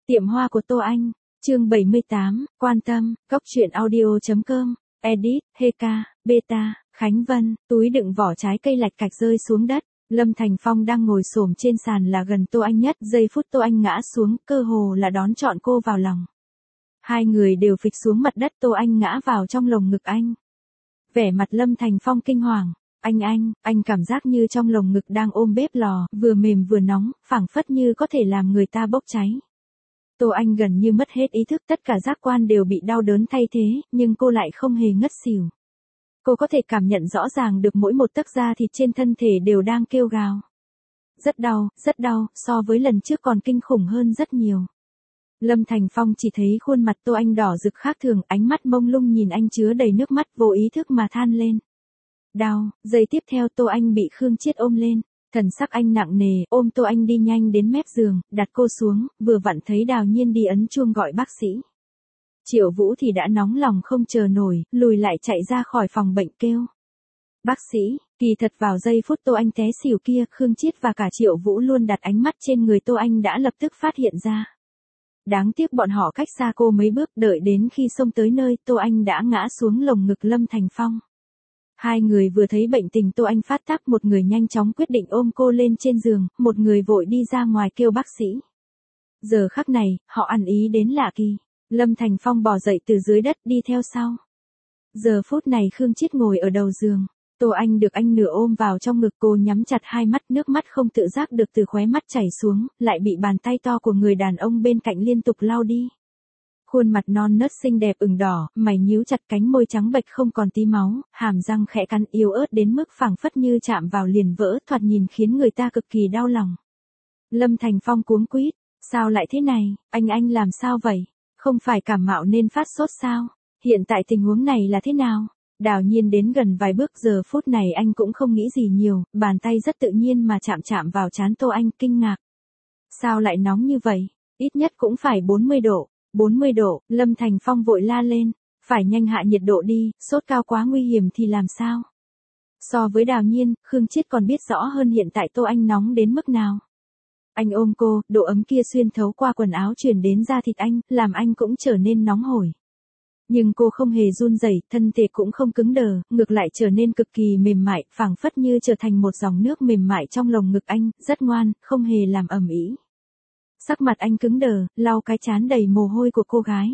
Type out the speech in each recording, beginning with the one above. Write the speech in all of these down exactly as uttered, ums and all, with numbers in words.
Tiệm hoa của Tô Anh, chương bảy mươi tám, quan tâm, góc truyện audio.com, edit, Heka, Beta, Khánh Vân, túi đựng vỏ trái cây lạch cạch rơi xuống đất. Lâm Thành Phong đang ngồi xổm trên sàn là gần Tô Anh nhất, giây phút Tô Anh ngã xuống, cơ hồ là đón trọn cô vào lòng. Hai người đều phịch xuống mặt đất, Tô Anh ngã vào trong lồng ngực anh. Vẻ mặt Lâm Thành Phong kinh hoàng, anh anh, anh cảm giác như trong lồng ngực đang ôm bếp lò, vừa mềm vừa nóng, phảng phất như có thể làm người ta bốc cháy. Tô Anh gần như mất hết ý thức, tất cả giác quan đều bị đau đớn thay thế, nhưng cô lại không hề ngất xỉu. Cô có thể cảm nhận rõ ràng được mỗi một tấc da thịt trên thân thể đều đang kêu gào. Rất đau, rất đau, so với lần trước còn kinh khủng hơn rất nhiều. Lâm Thành Phong chỉ thấy khuôn mặt Tô Anh đỏ rực khác thường, ánh mắt mông lung nhìn anh chứa đầy nước mắt, vô ý thức mà than lên. Đau, giây tiếp theo Tô Anh bị Khương Chiết ôm lên. Thần sắc anh nặng nề, ôm Tô Anh đi nhanh đến mép giường, đặt cô xuống, vừa vặn thấy Đào Nhiên đi ấn chuông gọi bác sĩ. Triệu Vũ thì đã nóng lòng không chờ nổi, lùi lại chạy ra khỏi phòng bệnh kêu. Bác sĩ, kỳ thật vào giây phút Tô Anh té xỉu kia, Khương Chiết và cả Triệu Vũ luôn đặt ánh mắt trên người Tô Anh đã lập tức phát hiện ra. Đáng tiếc bọn họ cách xa cô mấy bước, đợi đến khi xông tới nơi, Tô Anh đã ngã xuống lồng ngực Lâm Thành Phong. Hai người vừa thấy bệnh tình Tô Anh phát tác, một người nhanh chóng quyết định ôm cô lên trên giường, một người vội đi ra ngoài kêu bác sĩ. Giờ khắc này, họ ăn ý đến lạ kỳ. Lâm Thành Phong bò dậy từ dưới đất đi theo sau. Giờ phút này Khương Chiết ngồi ở đầu giường. Tô Anh được anh nửa ôm vào trong ngực, cô nhắm chặt hai mắt, nước mắt không tự giác được từ khóe mắt chảy xuống, lại bị bàn tay to của người đàn ông bên cạnh liên tục lau đi. Khuôn mặt non nớt xinh đẹp ửng đỏ, mày nhíu chặt, cánh môi trắng bệch không còn tí máu, hàm răng khẽ cắn yếu ớt đến mức phảng phất như chạm vào liền vỡ, thoạt nhìn khiến người ta cực kỳ đau lòng. Lâm Thành Phong cuống quýt, sao lại thế này, anh anh làm sao vậy? Không phải cảm mạo nên phát sốt sao? Hiện tại tình huống này là thế nào? Đào Nhiên đến gần vài bước, giờ phút này anh cũng không nghĩ gì nhiều, bàn tay rất tự nhiên mà chạm chạm vào trán Tô Anh, kinh ngạc. Sao lại nóng như vậy? Ít nhất cũng phải bốn mươi độ. bốn mươi độ, Lâm Thành Phong vội la lên, phải nhanh hạ nhiệt độ đi, sốt cao quá nguy hiểm thì làm sao? So với Đào Nhiên, Khương Chiết còn biết rõ hơn hiện tại Tô Anh nóng đến mức nào. Anh ôm cô, độ ấm kia xuyên thấu qua quần áo truyền đến da thịt anh, làm anh cũng trở nên nóng hổi. Nhưng cô không hề run rẩy, thân thể cũng không cứng đờ, ngược lại trở nên cực kỳ mềm mại, phảng phất như trở thành một dòng nước mềm mại trong lồng ngực anh, rất ngoan, không hề làm ầm ĩ. Sắc mặt anh cứng đờ, lau cái trán đầy mồ hôi của cô gái.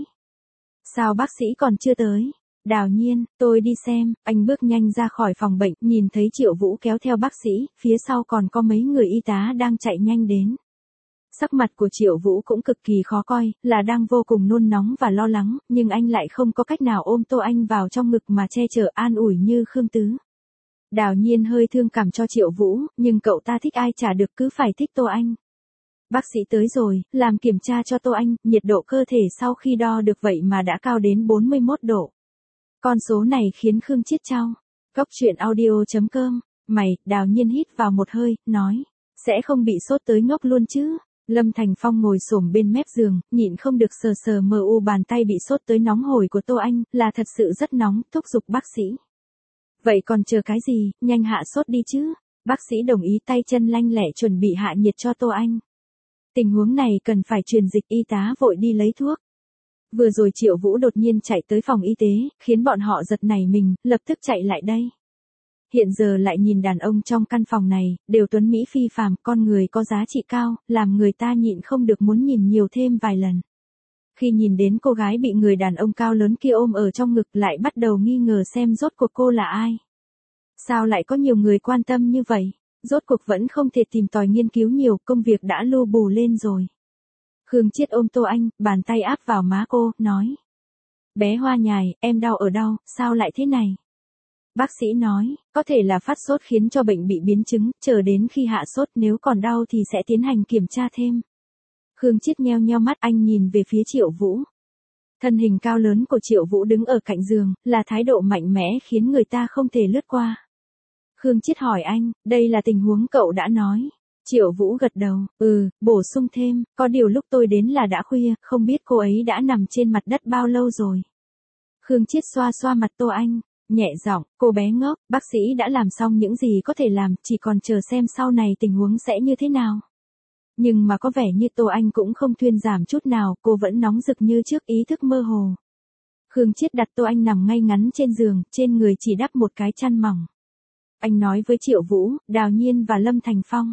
Sao bác sĩ còn chưa tới? Đào Nhiên, tôi đi xem. Anh bước nhanh ra khỏi phòng bệnh, nhìn thấy Triệu Vũ kéo theo bác sĩ, phía sau còn có mấy người y tá đang chạy nhanh đến. Sắc mặt của Triệu Vũ cũng cực kỳ khó coi, là đang vô cùng nôn nóng và lo lắng, nhưng anh lại không có cách nào ôm Tô Anh vào trong ngực mà che chở an ủi như Khương Tứ. Đào Nhiên hơi thương cảm cho Triệu Vũ, nhưng cậu ta thích ai chả được, cứ phải thích Tô Anh. Bác sĩ tới rồi, làm kiểm tra cho Tô Anh, nhiệt độ cơ thể sau khi đo được vậy mà đã cao đến bốn mươi mốt độ. Con số này khiến Khương Chiết chau. Góc truyện audio.com, mày, Đào Nhiên hít vào một hơi, nói, sẽ không bị sốt tới ngốc luôn chứ. Lâm Thành Phong ngồi xổm bên mép giường, nhịn không được sờ sờ mờ u bàn tay bị sốt tới nóng hổi của Tô Anh, là thật sự rất nóng, thúc giục bác sĩ. Vậy còn chờ cái gì, nhanh hạ sốt đi chứ. Bác sĩ đồng ý, tay chân lanh lẹ chuẩn bị hạ nhiệt cho Tô Anh. Tình huống này cần phải truyền dịch, y tá vội đi lấy thuốc. Vừa rồi Triệu Vũ đột nhiên chạy tới phòng y tế, khiến bọn họ giật nảy mình, lập tức chạy lại đây. Hiện giờ lại nhìn đàn ông trong căn phòng này, đều tuấn mỹ phi phàm, con người có giá trị cao, làm người ta nhịn không được muốn nhìn nhiều thêm vài lần. Khi nhìn đến cô gái bị người đàn ông cao lớn kia ôm ở trong ngực, lại bắt đầu nghi ngờ xem rốt cuộc cô là ai. Sao lại có nhiều người quan tâm như vậy? Rốt cuộc vẫn không thể tìm tòi nghiên cứu nhiều, công việc đã lu bù lên rồi. Khương Chiết ôm Tô Anh, bàn tay áp vào má cô, nói. Bé hoa nhài, em đau ở đâu, sao lại thế này? Bác sĩ nói, có thể là phát sốt khiến cho bệnh bị biến chứng, chờ đến khi hạ sốt nếu còn đau thì sẽ tiến hành kiểm tra thêm. Khương Chiết nheo nheo mắt, anh nhìn về phía Triệu Vũ. Thân hình cao lớn của Triệu Vũ đứng ở cạnh giường, là thái độ mạnh mẽ khiến người ta không thể lướt qua. Khương Chiết hỏi anh, đây là tình huống cậu đã nói. Triệu Vũ gật đầu, ừ, bổ sung thêm, có điều lúc tôi đến là đã khuya, không biết cô ấy đã nằm trên mặt đất bao lâu rồi. Khương Chiết xoa xoa mặt Tô Anh, nhẹ giọng, cô bé ngốc, bác sĩ đã làm xong những gì có thể làm, chỉ còn chờ xem sau này tình huống sẽ như thế nào. Nhưng mà có vẻ như Tô Anh cũng không thuyên giảm chút nào, cô vẫn nóng rực như trước, ý thức mơ hồ. Khương Chiết đặt Tô Anh nằm ngay ngắn trên giường, trên người chỉ đắp một cái chăn mỏng. Anh nói với Triệu Vũ, Đào Nhiên và Lâm Thành Phong.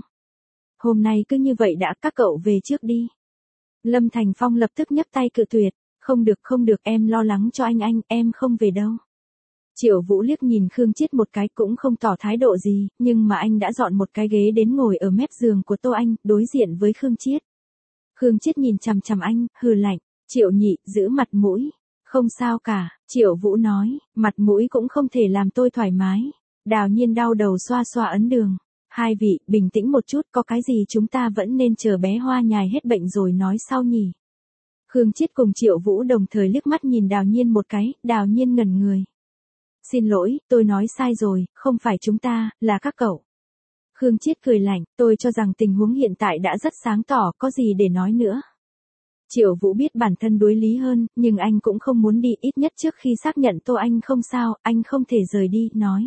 Hôm nay cứ như vậy đã, các cậu về trước đi. Lâm Thành Phong lập tức nhấc tay cự tuyệt. Không được không được, em lo lắng cho anh anh, em không về đâu. Triệu Vũ liếc nhìn Khương Chiết một cái cũng không tỏ thái độ gì, nhưng mà anh đã dọn một cái ghế đến ngồi ở mép giường của Tô Anh, đối diện với Khương Chiết. Khương Chiết nhìn chằm chằm anh, hừ lạnh, Triệu nhị, giữ mặt mũi. Không sao cả, Triệu Vũ nói, mặt mũi cũng không thể làm tôi thoải mái. Đào Nhiên đau đầu xoa xoa ấn đường. Hai vị, bình tĩnh một chút, có cái gì chúng ta vẫn nên chờ bé Hoa Nhài hết bệnh rồi nói sau nhỉ. Khương Chiết cùng Triệu Vũ đồng thời liếc mắt nhìn Đào Nhiên một cái, Đào Nhiên ngẩn người. Xin lỗi, tôi nói sai rồi, không phải chúng ta, là các cậu. Khương Chiết cười lạnh, tôi cho rằng tình huống hiện tại đã rất sáng tỏ, có gì để nói nữa. Triệu Vũ biết bản thân đối lý hơn, nhưng anh cũng không muốn đi, ít nhất trước khi xác nhận Tô Anh không sao, anh không thể rời đi, nói.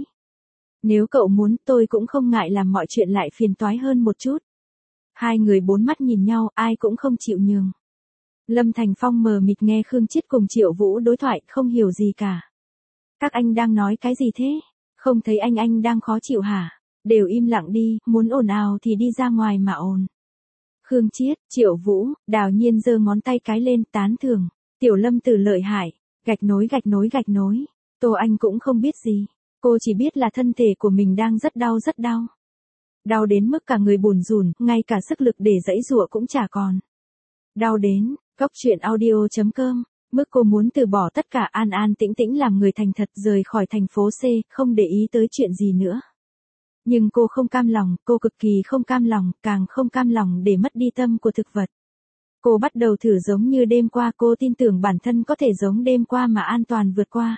Nếu cậu muốn, tôi cũng không ngại làm mọi chuyện lại phiền toái hơn một chút. Hai người bốn mắt nhìn nhau, ai cũng không chịu nhường. Lâm Thành Phong mờ mịt nghe Khương Chiết cùng Triệu Vũ đối thoại, không hiểu gì cả. Các anh đang nói cái gì thế? Không thấy anh anh đang khó chịu hả? Đều im lặng đi, muốn ồn ào thì đi ra ngoài mà ồn. Khương Chiết, Triệu Vũ, Đào Nhiên giơ ngón tay cái lên, tán thưởng. Tiểu Lâm Tử lợi hại, gạch nối gạch nối gạch nối. Tô Anh cũng không biết gì. Cô chỉ biết là thân thể của mình đang rất đau rất đau. Đau đến mức cả người bùn rùn, ngay cả sức lực để giãy giụa cũng chả còn. Đau đến, Cóc Truyện Audio chấm com, mức cô muốn từ bỏ tất cả, an an tĩnh tĩnh làm người thành thật, rời khỏi thành phố C, không để ý tới chuyện gì nữa. Nhưng cô không cam lòng, cô cực kỳ không cam lòng, càng không cam lòng để mất đi tâm của thực vật. Cô bắt đầu thử giống như đêm qua, cô tin tưởng bản thân có thể giống đêm qua mà an toàn vượt qua.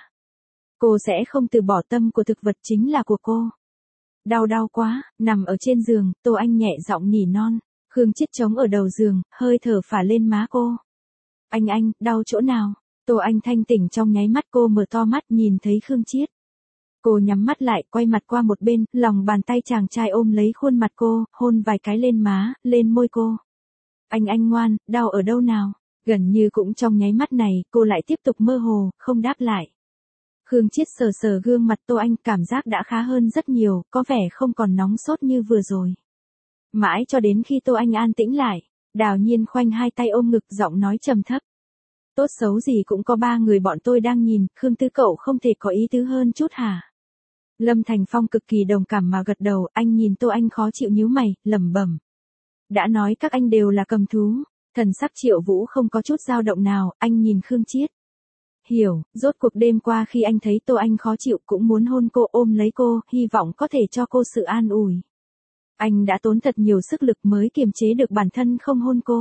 Cô sẽ không từ bỏ tâm của thực vật chính là của cô. Đau đau quá, nằm ở trên giường, Tô Anh nhẹ giọng nỉ non. Khương Chiết trống ở đầu giường, hơi thở phả lên má cô. Anh anh, đau chỗ nào? Tô Anh thanh tỉnh trong nháy mắt, cô mở to mắt nhìn thấy Khương Chiết. Cô nhắm mắt lại, quay mặt qua một bên, lòng bàn tay chàng trai ôm lấy khuôn mặt cô, hôn vài cái lên má, lên môi cô. Anh anh ngoan, đau ở đâu nào? Gần như cũng trong nháy mắt này, cô lại tiếp tục mơ hồ, không đáp lại. Khương Chiết sờ sờ gương mặt Tô Anh, cảm giác đã khá hơn rất nhiều, có vẻ không còn nóng sốt như vừa rồi. Mãi cho đến khi Tô Anh an tĩnh lại, Đào Nhiên khoanh hai tay ôm ngực, giọng nói trầm thấp. Tốt xấu gì cũng có ba người bọn tôi đang nhìn, Khương Tứ cậu không thể có ý tứ hơn chút hả? Lâm Thành Phong cực kỳ đồng cảm mà gật đầu, anh nhìn Tô Anh khó chịu nhíu mày, lẩm bẩm. Đã nói các anh đều là cầm thú, thần sắc Triệu Vũ không có chút dao động nào, anh nhìn Khương Chiết. Hiểu, rốt cuộc đêm qua khi anh thấy Tô Anh khó chịu cũng muốn hôn cô, ôm lấy cô, hy vọng có thể cho cô sự an ủi. Anh đã tốn thật nhiều sức lực mới kiềm chế được bản thân không hôn cô.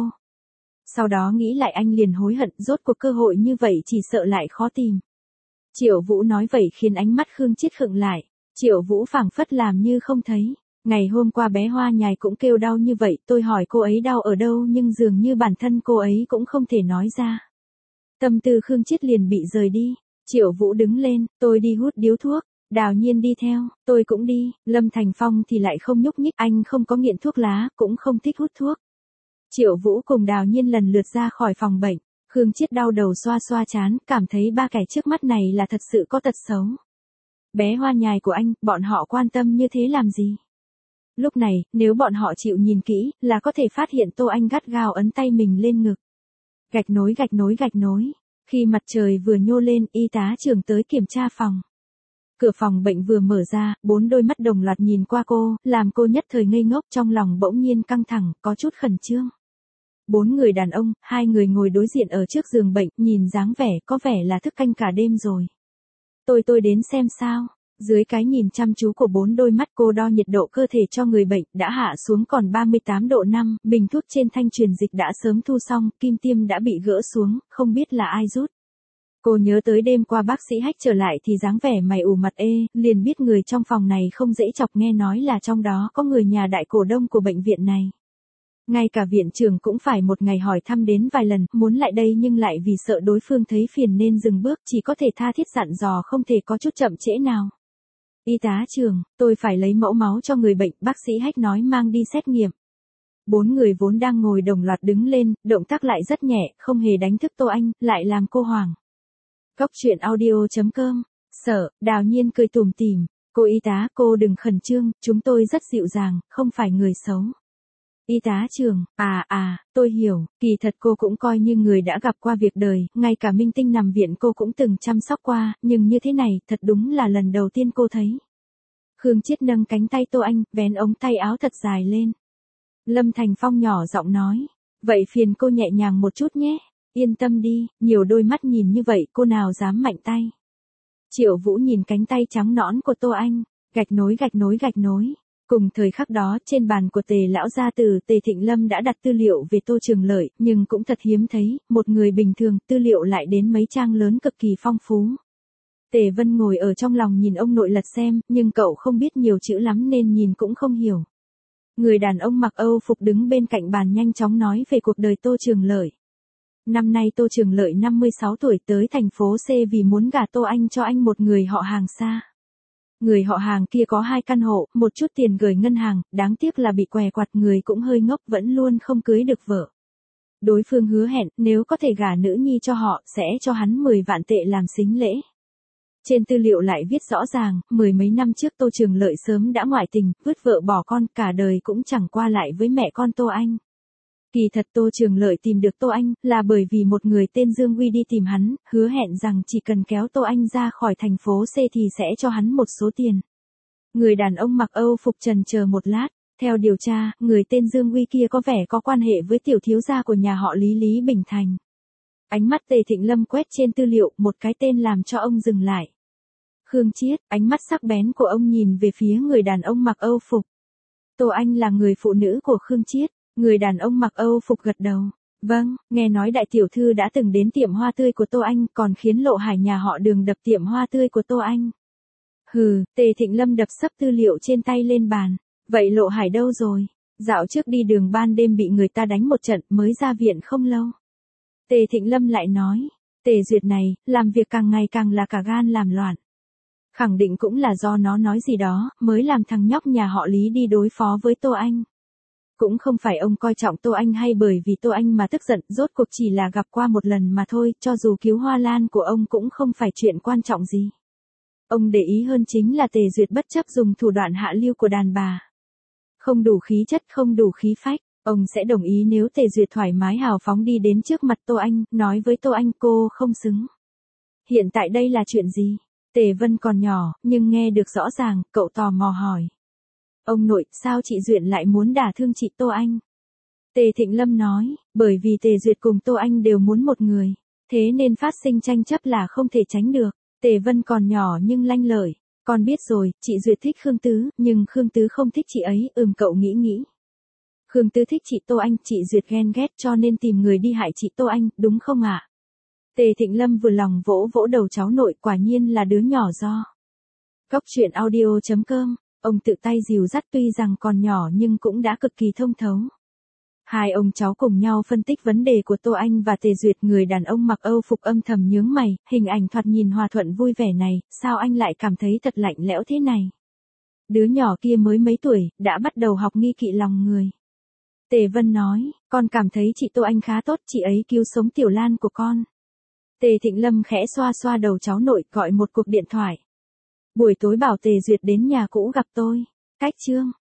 Sau đó nghĩ lại anh liền hối hận, rốt cuộc cơ hội như vậy chỉ sợ lại khó tìm. Triệu Vũ nói vậy khiến ánh mắt Khương Chiết khựng lại. Triệu Vũ phảng phất làm như không thấy. Ngày hôm qua bé Hoa Nhài cũng kêu đau như vậy, tôi hỏi cô ấy đau ở đâu nhưng dường như bản thân cô ấy cũng không thể nói ra. Tâm tư Khương Chiết liền bị rời đi. Triệu Vũ đứng lên, tôi đi hút điếu thuốc. Đào Nhiên đi theo, tôi cũng đi. Lâm Thành Phong thì lại không nhúc nhích, anh không có nghiện thuốc lá, cũng không thích hút thuốc. Triệu Vũ cùng Đào Nhiên lần lượt ra khỏi phòng bệnh. Khương Chiết đau đầu xoa xoa trán, cảm thấy ba kẻ trước mắt này là thật sự có tật xấu. Bé Hoa Nhài của anh, bọn họ quan tâm như thế làm gì? Lúc này, nếu bọn họ chịu nhìn kỹ, là có thể phát hiện Tô Anh gắt gao ấn tay mình lên ngực. Gạch nối gạch nối gạch nối. Khi mặt trời vừa nhô lên, y tá trưởng tới kiểm tra phòng. Cửa phòng bệnh vừa mở ra, bốn đôi mắt đồng loạt nhìn qua cô, làm cô nhất thời ngây ngốc, trong lòng bỗng nhiên căng thẳng, có chút khẩn trương. Bốn người đàn ông, hai người ngồi đối diện ở trước giường bệnh, nhìn dáng vẻ, có vẻ là thức canh cả đêm rồi. Tôi tôi đến xem sao. Dưới cái nhìn chăm chú của bốn đôi mắt, cô đo nhiệt độ cơ thể cho người bệnh, đã hạ xuống còn ba mươi tám độ năm, bình thuốc trên thanh truyền dịch đã sớm thu xong, kim tiêm đã bị gỡ xuống, không biết là ai rút. Cô nhớ tới đêm qua bác sĩ Hách trở lại thì dáng vẻ mày ủ mặt ê, liền biết người trong phòng này không dễ chọc, nghe nói là trong đó có người nhà đại cổ đông của bệnh viện này. Ngay cả viện trưởng cũng phải một ngày hỏi thăm đến vài lần, muốn lại đây nhưng lại vì sợ đối phương thấy phiền nên dừng bước, chỉ có thể tha thiết dặn dò không thể có chút chậm trễ nào. Y tá trưởng, tôi phải lấy mẫu máu cho người bệnh, bác sĩ Hách nói mang đi xét nghiệm. Bốn người vốn đang ngồi đồng loạt đứng lên, động tác lại rất nhẹ, không hề đánh thức Tô Anh, lại làm cô hoảng. Cốc truyện audio chấm com. Sợ, Đào Nhiên cười tủm tỉm. Cô y tá, cô đừng khẩn trương, chúng tôi rất dịu dàng, không phải người xấu. Y tá trưởng, à à, tôi hiểu, kỳ thật cô cũng coi như người đã gặp qua việc đời, ngay cả minh tinh nằm viện cô cũng từng chăm sóc qua, nhưng như thế này, thật đúng là lần đầu tiên cô thấy. Khương Chiết nâng cánh tay Tô Anh, vén ống tay áo thật dài lên. Lâm Thành Phong nhỏ giọng nói, vậy phiền cô nhẹ nhàng một chút nhé, yên tâm đi, nhiều đôi mắt nhìn như vậy cô nào dám mạnh tay. Triệu Vũ nhìn cánh tay trắng nõn của Tô Anh, gạch nối gạch nối gạch nối. Cùng thời khắc đó trên bàn của Tề lão gia tử Tề Thịnh Lâm đã đặt tư liệu về Tô Trường Lợi, nhưng cũng thật hiếm thấy, một người bình thường tư liệu lại đến mấy trang lớn cực kỳ phong phú. Tề Vân ngồi ở trong lòng nhìn ông nội lật xem, nhưng cậu không biết nhiều chữ lắm nên nhìn cũng không hiểu. Người đàn ông mặc Âu phục đứng bên cạnh bàn nhanh chóng nói về cuộc đời Tô Trường Lợi. Năm nay Tô Trường Lợi năm mươi sáu tuổi tới thành phố C vì muốn gả Tô Anh cho anh một người họ hàng xa. Người họ hàng kia có hai căn hộ, một chút tiền gửi ngân hàng, đáng tiếc là bị què quặt, người cũng hơi ngốc vẫn luôn không cưới được vợ. Đối phương hứa hẹn nếu có thể gả nữ nhi cho họ sẽ cho hắn mười vạn tệ làm sính lễ. Trên tư liệu lại viết rõ ràng, mười mấy năm trước Tô Trường Lợi sớm đã ngoại tình, vứt vợ bỏ con, cả đời cũng chẳng qua lại với mẹ con Tô Anh. Kỳ thật Tô Trường Lợi tìm được Tô Anh là bởi vì một người tên Dương Uy đi tìm hắn, hứa hẹn rằng chỉ cần kéo Tô Anh ra khỏi thành phố C thì sẽ cho hắn một số tiền. Người đàn ông mặc Âu phục trần chờ một lát, theo điều tra, người tên Dương Uy kia có vẻ có quan hệ với tiểu thiếu gia của nhà họ Lý Lý Bình Thành. Ánh mắt Tề Thịnh Lâm quét trên tư liệu, một cái tên làm cho ông dừng lại. Khương Chiết, ánh mắt sắc bén của ông nhìn về phía người đàn ông mặc Âu phục. Tô Anh là người phụ nữ của Khương Chiết. Người đàn ông mặc Âu phục gật đầu. Vâng, nghe nói đại tiểu thư đã từng đến tiệm hoa tươi của Tô Anh, còn khiến Lộ Hải nhà họ Đường đập tiệm hoa tươi của Tô Anh. Hừ, Tề Thịnh Lâm đập sấp tư liệu trên tay lên bàn. Vậy Lộ Hải đâu rồi? Dạo trước đi đường ban đêm bị người ta đánh một trận mới ra viện không lâu. Tề Thịnh Lâm lại nói, Tề Duyệt này, làm việc càng ngày càng là cả gan làm loạn. Khẳng định cũng là do nó nói gì đó, mới làm thằng nhóc nhà họ Lý đi đối phó với Tô Anh. Cũng không phải ông coi trọng Tô Anh hay bởi vì Tô Anh mà tức giận, rốt cuộc chỉ là gặp qua một lần mà thôi, cho dù cứu Hoa Lan của ông cũng không phải chuyện quan trọng gì. Ông để ý hơn chính là Tề Duyệt bất chấp dùng thủ đoạn hạ lưu của đàn bà. Không đủ khí chất, không đủ khí phách, ông sẽ đồng ý nếu Tề Duyệt thoải mái hào phóng đi đến trước mặt Tô Anh, nói với Tô Anh cô không xứng. Hiện tại đây là chuyện gì? Tề Vân còn nhỏ, nhưng nghe được rõ ràng, cậu tò mò hỏi. Ông nội, sao chị Duyệt lại muốn đả thương chị Tô Anh? Tề Thịnh Lâm nói, bởi vì Tề Duyệt cùng Tô Anh đều muốn một người, thế nên phát sinh tranh chấp là không thể tránh được. Tề Vân còn nhỏ nhưng lanh lợi, con biết rồi, chị Duyệt thích Khương Tứ, nhưng Khương Tứ không thích chị ấy, ừm cậu nghĩ nghĩ. Khương Tứ thích chị Tô Anh, chị Duyệt ghen ghét cho nên tìm người đi hại chị Tô Anh, đúng không ạ? Tề Thịnh Lâm vừa lòng vỗ vỗ đầu cháu nội, quả nhiên là đứa nhỏ do. Cốc truyện audio chấm com. Ông tự tay dìu dắt tuy rằng còn nhỏ nhưng cũng đã cực kỳ thông thấu. Hai ông cháu cùng nhau phân tích vấn đề của Tô Anh và Tề Duyệt, người đàn ông mặc Âu phục âm thầm nhướng mày, hình ảnh thoạt nhìn hòa thuận vui vẻ này, sao anh lại cảm thấy thật lạnh lẽo thế này? Đứa nhỏ kia mới mấy tuổi, đã bắt đầu học nghi kỵ lòng người. Tề Vân nói, con cảm thấy chị Tô Anh khá tốt, chị ấy cứu sống Tiểu Lan của con. Tề Thịnh Lâm khẽ xoa xoa đầu cháu nội, gọi một cuộc điện thoại. Buổi tối bảo Tề Duyệt đến nhà cũ gặp tôi. Cách chương.